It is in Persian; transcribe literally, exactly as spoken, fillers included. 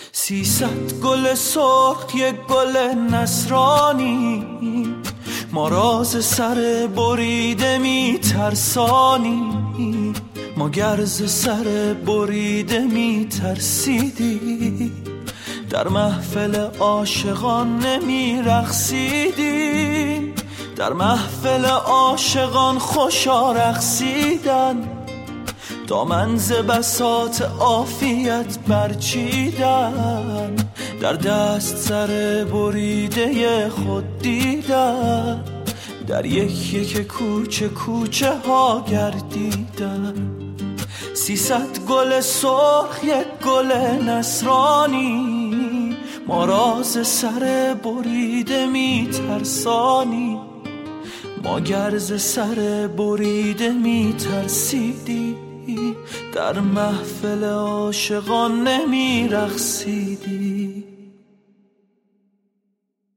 سیصد گل سرخ یک گل نصرانی، ما راز سر بریده می ترسانی. ما گرز سر بریده می ترسیدی، در محفل عاشقان نمی رقصیدی. در محفل عاشقان خوشا رقصیدن، دامن ز بساط عافیت برچیدن. در دست سر بریده خود دیدن، در یک یک کوچه کوچه ها گردیدن. سیصد گل سرخ یک گل نصرانی، ما راز سر بریده می ترسانی. ما گرز سر بریده می ترسیدی، در محفل عاشقان نمی رقصیدی.